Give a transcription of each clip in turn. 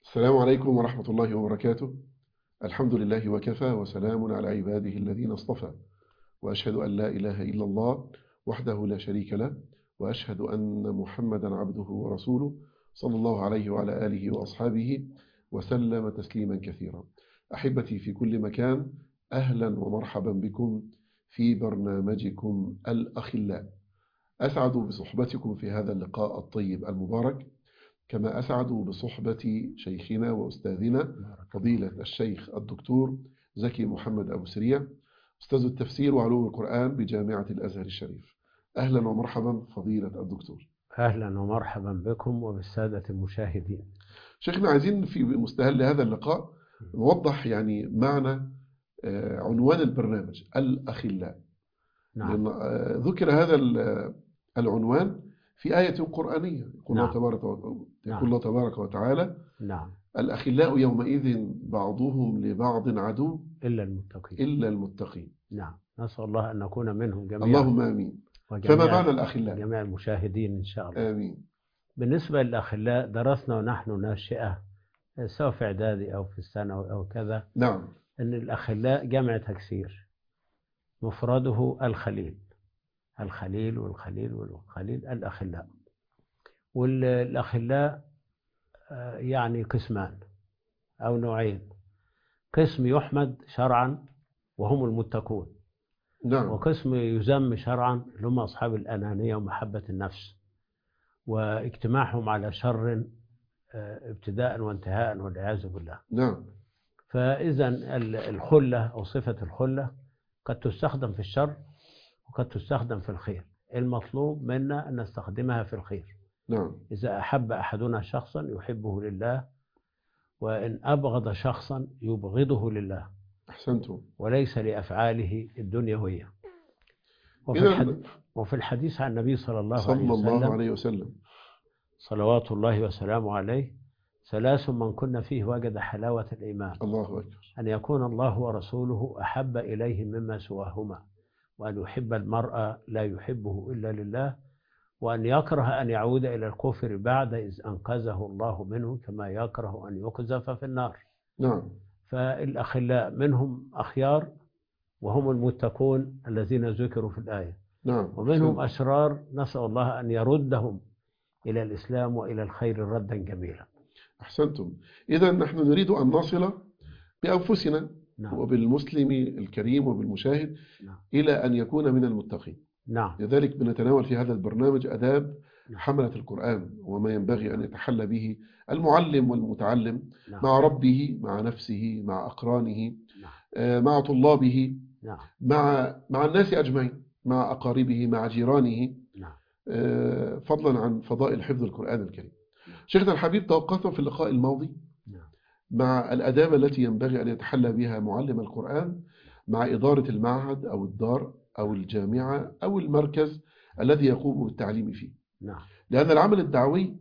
السلام عليكم ورحمة الله وبركاته. الحمد لله وكفى، وسلام على عباده الذين اصطفى، وأشهد أن لا إله إلا الله وحده لا شريك له، وأشهد أن محمدا عبده ورسوله صلى الله عليه وعلى آله وأصحابه وسلم تسليما كثيرا. أحبتي في كل مكان، أهلا ومرحبا بكم في برنامجكم الأخلاء. أسعد بصحبتكم في هذا اللقاء الطيب المبارك، كما أسعد بصحبة شيخنا وأستاذنا فضيلة الشيخ الدكتور زكي محمد أبو سريع، أستاذ التفسير وعلوم القرآن بجامعة الأزهر الشريف. أهلا ومرحبا فضيلة الدكتور. أهلا ومرحبا بكم وبالسادة المشاهدين. شيخنا، عايزين في مستهل هذا اللقاء نوضح يعني معنى عنوان البرنامج الأخلاء. نعم. لأن ذكر هذا العنوان في آية قرآنية، يقول نعم. الله تبارك وتعالى: نعم. الأخلاء يومئذ بعضهم لبعض عدو إلا إلا المتقين. نعم، نسأل الله أن نكون منهم جميعا. اللهم آمين. فما معنى الأخلاء؟ جميع المشاهدين إن شاء الله. آمين. بالنسبة للأخلاء، درسنا ونحن ناشئة سواء في إعدادي أو في الثانوي أو كذا. نعم. أن الأخلاء جمع تكسير، مفرده الخليل. الخليل والخليل والخليل الأخلاء. والأخلاء يعني قسمان أو نوعين: قسم يحمد شرعا وهم المتقون، نعم. وقسم يذم شرعا اللي هم أصحاب الأنانية ومحبة النفس واجتماعهم على شر ابتداء وانتهاء والعياذ بالله. نعم. فإذا الخلة أو صفة الخلة قد تستخدم في الشر وقد تستخدم في الخير. المطلوب منا أن نستخدمها في الخير. نعم. إذا أحب أحدنا شخصا يحبه لله، وإن أبغض شخصا يبغضه لله. أحسنتم. وليس لأفعاله الدنيوية. وفي الحديث عن النبي صلى الله عليه وسلم صلوات الله وسلامه عليه: ثلاث من كن فيه وجد حلاوة الإيمان: الله أكبر. أن يكون الله ورسوله أحب إليه مما سواهما، وأن يحب المرء لا يحبه إلا لله، وأن يكره أن يعود إلى الكفر بعد إذ أنقذه الله منه، كما يكره أن يقذف في النار. نعم. فالأخلاء منهم أخيار وهم المتقون الذين ذكروا في الآية. نعم. ومنهم أشرار نسأل الله أن يردهم إلى الإسلام وإلى الخير ردا جميلا. أحسنتم. إذا نحن نريد أن نصل بأنفسنا نعم. وبالمسلم الكريم وبالمشاهد نعم. إلى أن يكون من المتقين. نعم. لذلك بنتناول في هذا البرنامج آداب نعم. حملة القرآن وما ينبغي أن يتحلى به المعلم والمتعلم. نعم. مع ربه، مع نفسه، مع أقرانه، نعم. مع طلابه، نعم. مع الناس أجمعين، مع أقاربه، مع جيرانه، نعم. فضلا عن فضائل حفظ القرآن الكريم. شيخنا الحبيب، توقفنا في اللقاء الماضي مع الآداب التي ينبغي أن يتحلى بها معلم القرآن مع إدارة المعهد أو الدار أو الجامعة أو المركز الذي يقوم بالتعليم فيه. نعم. لأن العمل الدعوي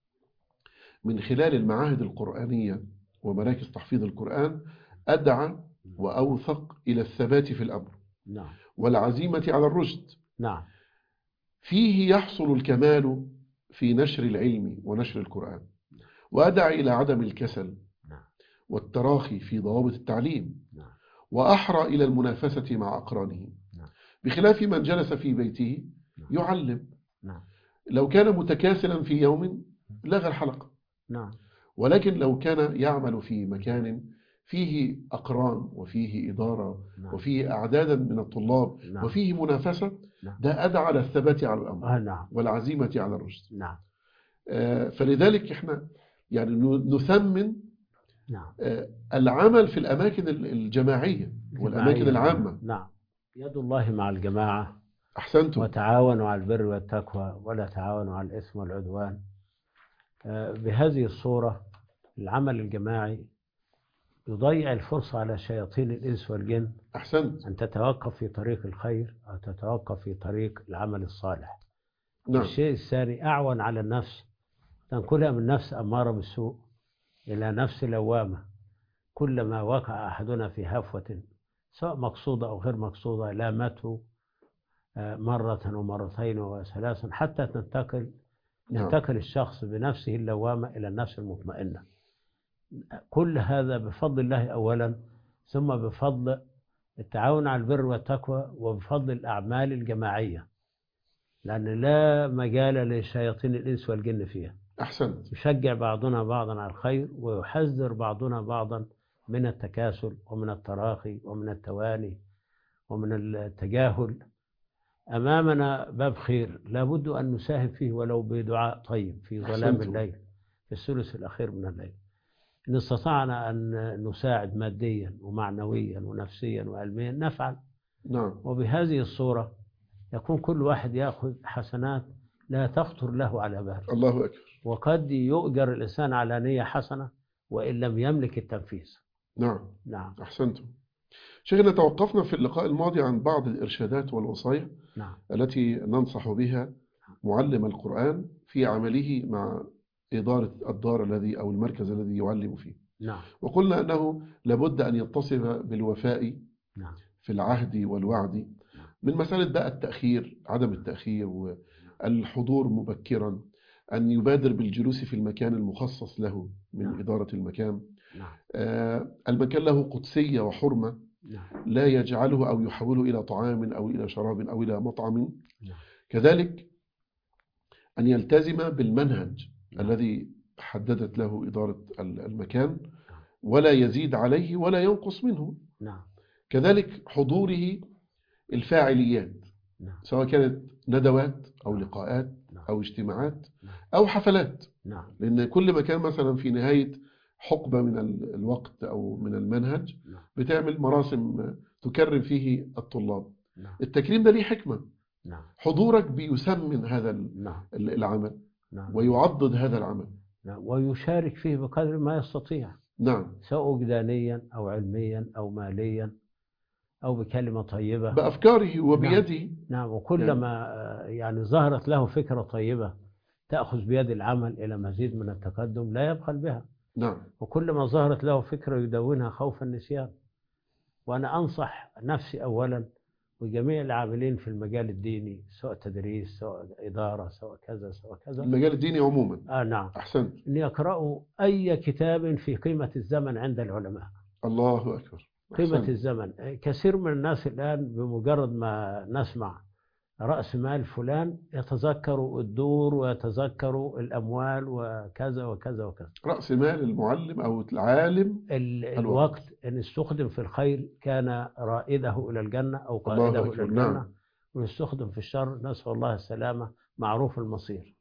من خلال المعاهد القرآنية ومراكز تحفيظ القرآن أدعى وأوثق إلى الثبات في الأمر. نعم. والعزيمة على الرشد. نعم. فيه يحصل الكمال في نشر العلم ونشر القرآن، وأدعى إلى عدم الكسل والتراخي في ضوابط التعليم، وأحرى إلى المنافسة مع أقرانه، بخلاف من جلس في بيته يعلم. لو كان متكاسلا في يوم لغى الحلقة، ولكن لو كان يعمل في مكان فيه أقران وفيه إدارة وفيه أعدادا من الطلاب وفيه منافسة، ده أدعى على الثبات على الأمر والعزيمة على الرشد. فلذلك إحنا يعني نثمن العمل في الأماكن الجماعية والأماكن العامة. نعم. يد الله مع الجماعة. أحسنتم. وتعاونوا على البر والتقوى ولا تعاونوا على الإثم والعدوان. بهذه الصورة العمل الجماعي يضيع الفرصة على شياطين الإنس والجن. أحسنت. أن تتوقف في طريق الخير أو تتوقف في طريق العمل الصالح. نعم. الشيء الثاني أعون على النفس، تنقلها من نفس أمارة بالسوء إلى نفس لوامة. كلما وقع أحدنا في هفوة سواء مقصودة أو غير مقصودة لامته مرة ومرتين وثلاثا حتى ينتقل الشخص بنفسه اللوامة إلى النفس المطمئنة. كل هذا بفضل الله أولا، ثم بفضل التعاون على البر والتقوى، وبفضل الأعمال الجماعية، لأن لا مجال لشياطين الإنس والجن فيها. أحسنت. يشجع بعضنا بعضا على الخير، ويحذر بعضنا بعضا من التكاسل ومن التراخي ومن التواني ومن التجاهل. أمامنا باب خير لابد أن نساهم فيه ولو بدعاء طيب في ظلام أحسنتم. الليل، في الثلث الأخير من الليل. إن استطعنا أن نساعد ماديا ومعنويا ونفسيا وعلميا نفعل. نعم. وبهذه الصورة يكون كل واحد يأخذ حسنات لا تخطر له على بال. الله أكبر. وقد يؤجر الإنسان على نية حسنة وإن لم يملك التنفيذ. نعم. نعم. أحسنتم. شيخنا، توقفنا في اللقاء الماضي عن بعض الإرشادات والوصايا نعم. التي ننصح بها معلم القرآن في عمله مع إدارة الدار الذي أو المركز الذي يعلم فيه. نعم. وقلنا أنه لابد أن يتصف بالوفاء نعم. في العهد والوعد، من مسألة بقى التأخير، عدم التأخير، والحضور مبكرا، أن يبادر بالجلوس في المكان المخصص له من نعم. إدارة المكان. نعم. المكان له قدسية وحرمة، نعم. لا يجعله أو يحوله إلى طعام أو إلى شراب أو إلى مطعم. نعم. كذلك أن يلتزم بالمنهج نعم. الذي حددت له إدارة المكان، ولا يزيد عليه ولا ينقص منه. نعم. كذلك حضوره الفاعليات، نعم. سواء كانت ندوات أو لقاءات أو اجتماعات أو حفلات. نعم. لأن كل مكان مثلا في نهاية حقبة من الوقت أو من المنهج بتعمل مراسم تكرم فيه الطلاب. نعم. التكريم ده ليه حكمة. نعم. حضورك بيسمن هذا نعم. العمل. نعم. ويعضد هذا العمل. نعم. ويشارك فيه بقدر ما يستطيع. نعم. سواء وجدانيا أو علميا أو ماليا أو بكلمة طيبة، بأفكاره وبيده. نعم. نعم. وكلما يعني ظهرت له فكرة طيبة تأخذ بيد العمل إلى مزيد من التقدم لا يبخل بها. نعم. وكلما ظهرت له فكرة يدونها خوف النسيان. وأنا أنصح نفسي أولا وجميع العاملين في المجال الديني، سواء تدريس سواء إدارة سواء كذا سواء كذا، المجال الديني عموما. نعم. أحسنت. أن يقرأوا أي كتاب في قيمة الزمن عند العلماء. الله أكبر. قيمة أحسنت. الزمن. كثير من الناس الآن بمجرد ما نسمع رأس مال فلان يتذكروا الدور ويتذكروا الأموال وكذا وكذا وكذا. رأس مال المعلم أو العالم الوقت إن استخدم في الخير كان رائده إلى الجنة أو قائده إلى الجنة. نعم. وإن استخدم في الشر نسأل الله السلامة معروف المصير.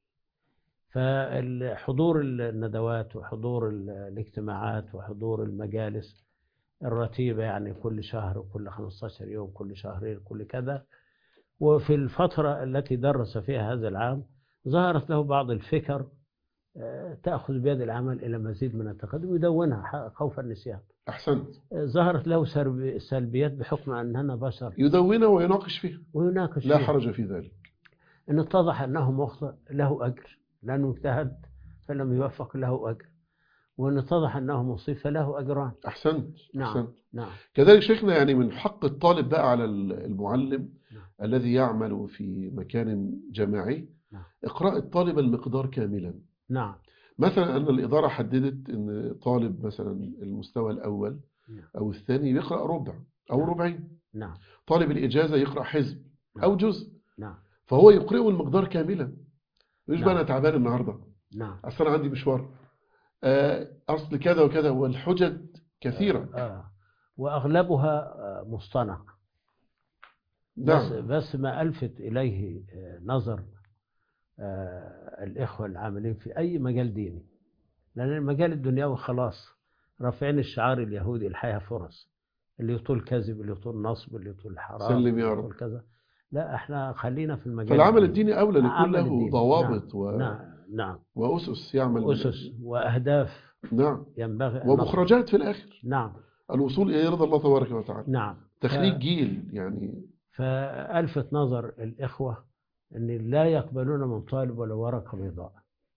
فحضور الندوات وحضور الاجتماعات وحضور المجالس الرتيبة، يعني كل شهر وكل 15 يوم كل شهرين كل كذا. وفي الفترة التي درس فيها هذا العام ظهرت له بعض الفكر تأخذ بيد العمل إلى مزيد من التقدم ويدونها خوف النسيان. أحسنت. ظهرت له سلبيات بحكم أننا بشر يدونها ويناقش فيها ويناقش لا فيها. حرج في ذلك. إن اتضح أنه مخطئ له أجر لأنه اجتهد فلم يوفق له أجر، وإن اتضح أنه مصيب فله أجران. أحسنت. نعم. أحسنت. نعم. كذلك شيخنا، يعني من حق الطالب بقى على المعلم الذي يعمل في مكان جماعي إقراء الطالب المقدار كاملا. نعم. مثلا أن الإدارة حددت أن طالب مثلا المستوى الأول أو الثاني يقرأ ربع أو ربعين. نعم. طالب الإجازة يقرأ حزب أو جزء. نعم. فهو يقرأه المقدار كاملا. مش بقى نعم. أنا تعبان النهاردة، نعم. أصل أنا عندي مشوار، أصل كذا وكذا، والحجج كثيرة. وأغلبها مصطنع. نعم. بس ما ألفت إليه نظر الإخوة العاملين في أي مجال ديني، لأن المجال الدنيوي خلاص رافعين الشعار اليهودي الحياة فرص، اللي يطول كذب اللي يطول نصب اللي يطول حرام سلم يا اللي رب. يطول كذا. لا احنا خلينا في المجال فالعمل الديني أولى لكل له الديني. ضوابط نعم. وأسس يعمل أسس وأهداف. نعم. ينبغي ومخرجات في الآخر. نعم. الوصول إلى رضا الله تبارك وتعالى. نعم. تخريج جيل يعني. فألفت نظر الإخوة أن لا يقبلون من طالب ولا ورقة بيضاء.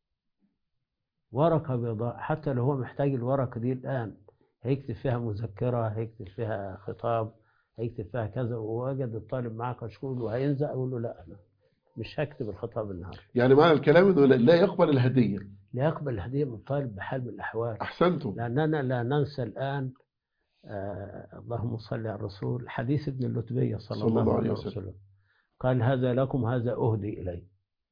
ورقة بيضاء حتى لو هو محتاج الورقة دي الآن، هيكتب فيها مذكرة، هيكتب فيها خطاب، هيكتب فيها كذا، ووجد الطالب معاه كشكول وهينزع، يقول له لا أنا مش هكتب الخطاب النهارده. يعني معنى الكلام انه لا يقبل الهدية. لا يقبل الهدية من طالب بحال من الأحوال. أحسنتم. لأننا لا ننسى الآن اللهم صل على الرسول، حديث ابن اللتبية صلى صلى الله الله عليه عليه وسلم. وسلم، قال هذا لكم، هذا أهدي إليه،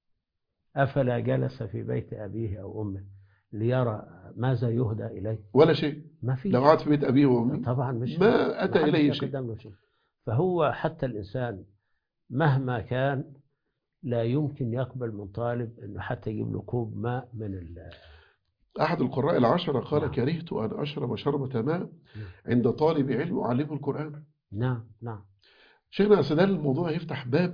أفلا جلس في بيت أبيه أو أمه ليرى ماذا يهدى إليه؟ ولا شيء. ما فيش. لو قعد في بيت أبيه وأمي طبعا مش ما أتى ما حدش إليه شيء. يقدم له شيء. فهو حتى الإنسان مهما كان لا يمكن يقبل من طالب إنه حتى يجيب له كوب ماء من أحد القراء العشرة قال نعم. كرهت أن أشرب شربة ماء نعم. عند طالب علم أعلمه القرآن. نعم. نعم. شيخنا أسدال الموضوع يفتح باب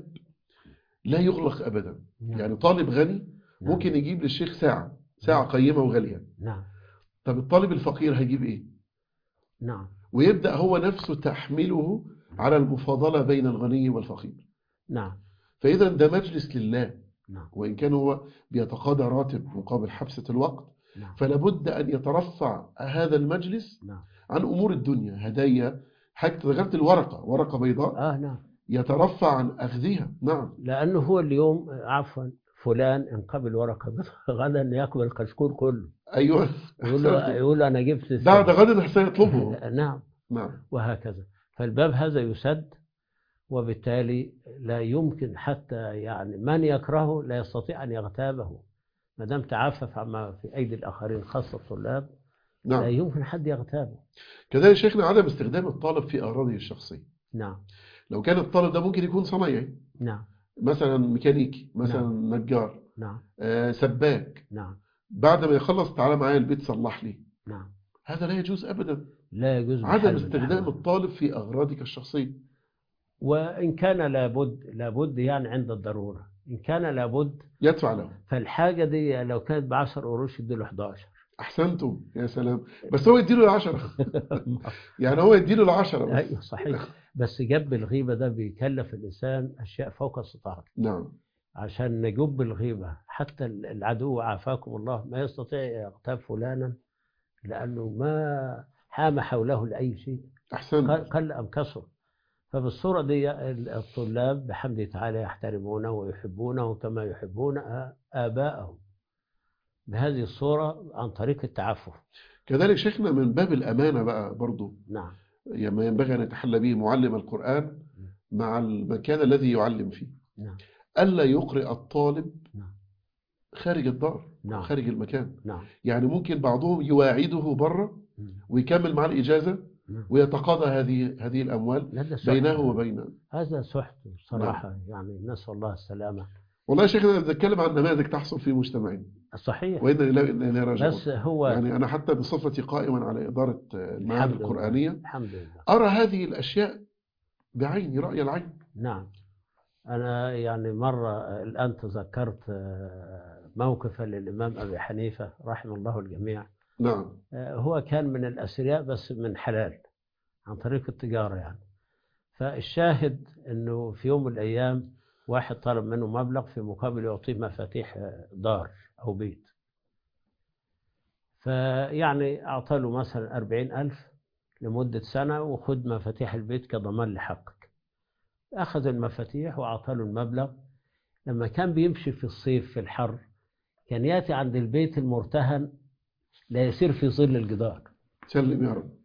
لا يغلق أبدا. نعم. يعني طالب غني نعم. ممكن يجيب للشيخ ساعة قيمة وغالية. نعم. طب الطالب الفقير هيجيب إيه؟ نعم. ويبدأ هو نفسه تحمله على المفاضلة بين الغني والفقير. نعم. فإذا ده مجلس لله. نعم. وإن كان هو بيتقاضى راتب مقابل حبسة الوقت، نعم. فلابد أن يترفع هذا المجلس نعم. عن أمور الدنيا، هدايا، حاجة ذكرت الورقة، ورقة بيضاء نعم. يترفع عن أخذها. نعم. لأنه هو اليوم عفوا فلان إن قبل ورقة غدا يقبل الكشكول كله. أيوة. يقول أنا جبت ده غدا سيطلبه. نعم. نعم. وهكذا. فالباب هذا يسد، وبالتالي لا يمكن حتى يعني من يكرهه لا يستطيع أن يغتابه ما دام تعفف عما في أيدي الآخرين خاصة الطلاب. نعم. لا يمكن حد يغتابه. كذلك شيخنا عدم استخدام الطالب في أغراضه الشخصية. نعم. لو كان الطالب ده ممكن يكون صنايعي، نعم. مثلا ميكانيكي، مثلا نعم. نجار، نعم. سباك، نعم. بعد ما يخلص تعالى معايا البيت صلح لي. نعم. هذا لا يجوز أبدا. لا يجوز عدم بحال من استخدام الأحوال. الطالب في أغراضك الشخصية. وإن كان لابد يعني عند الضرورة، إن كان لابد يدفع له. فالحاجة دي لو كانت ب10 قروش يديله 11. أحسنتم. يا سلام. بس هو يديله 10. يعني هو يديله 10 بس. أيوة صحيح. بس جب الغيبة ده بيكلف الإنسان أشياء فوق استطاعته. نعم. عشان نجب الغيبة حتى العدو عافاكم الله ما يستطيع يغتاب فلانا، لأنه ما حام حوله لأي شيء. أحسنت. قل أم كسر. فبالصورة دي الطلاب بحمده تعالى يحترمونه ويحبونه كما يحبون آباءهم بهذه الصورة عن طريق التعفف. كذلك شيخنا من باب الأمانة بقى برضو، نعم. ما ينبغي أن يتحلى به معلم القرآن مع المكان الذي يعلم فيه. نعم. ألا يقرئ الطالب نعم. خارج الدار. نعم. خارج المكان. نعم. يعني ممكن بعضهم يواعده بره ويكمل مع الإجازة ويتقاضى هذه الأموال بينه وبين. هذا سحت صراحة. نعم. يعني نسأل الله السلامة. والله يا شيخنا نتكلم عن نماذج تحصل في مجتمعنا. صحيح. وإن إلى راجعون. بس هو يعني أنا حتى بصفتي قائما على إدارة المعاهد القرآنية الحمد لله أرى هذه الأشياء بعيني رأي العين. نعم. أنا يعني مرة الآن تذكرت موقفا للإمام أبي حنيفة رحمه الله الجميع. نعم. هو كان من الأثرياء بس من حلال عن طريق التجارة يعني. فالشاهد أنه في يوم من الأيام واحد طلب منه مبلغ في مقابل يعطيه مفاتيح دار أو بيت. فيعني أعطى له مثلا 40,000 لمدة سنة وخد مفاتيح البيت كضمان لحقك. أخذ المفاتيح وأعطى له المبلغ. لما كان بيمشي في الصيف في الحر كان يأتي عند البيت المرتهن لا يسير في ظل الجدار. سلم يا رب.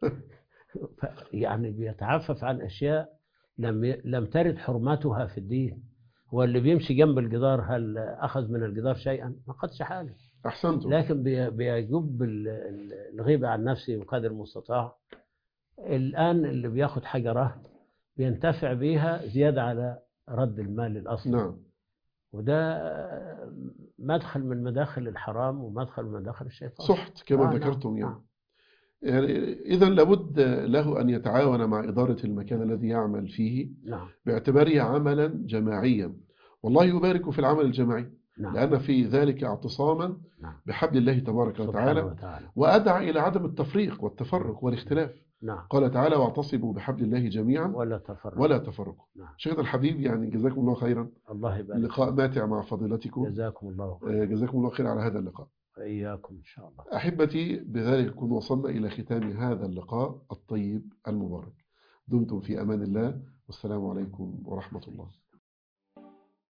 يعني بيتعفف عن أشياء لم ترد حرمتها في الدين. هو اللي بيمشي جنب الجدار هل أخذ من الجدار شيئا؟ ما قدش حاجة. أحسنتم. لكن بيجب الغيبة عن نفسه بقدر المستطاع. الآن اللي بياخد حاجة رهن بينتفع بيها زيادة على رد المال الأصلي. نعم. وده مدخل من مداخل الحرام ومدخل من مداخل الشيطان. صحت كما ذكرتم. يعني إذا لابد له أن يتعاون مع إدارة المكان الذي يعمل فيه. نعم. باعتباره عملا جماعيا. والله يبارك في العمل الجماعي. نعم. لأن في ذلك اعتصاما بحبل الله تبارك وتعالى. وأدعى إلى عدم التفريق والتفرق والاختلاف. نعم. قال تعالى واعتصموا بحبل الله جميعا ولا تفرقوا. نعم. شيخنا الحبيب يعني جزاكم الله خيرا. الله يبارك. لقاء ماتع مع فضيلتكم. جزاكم الله خير. جزاكم الله خير على هذا اللقاء. وإياكم إن شاء الله. أحبتي بذلك نكون وصلنا إلى ختام هذا اللقاء الطيب المبارك. دمتم في أمان الله والسلام عليكم ورحمة الله.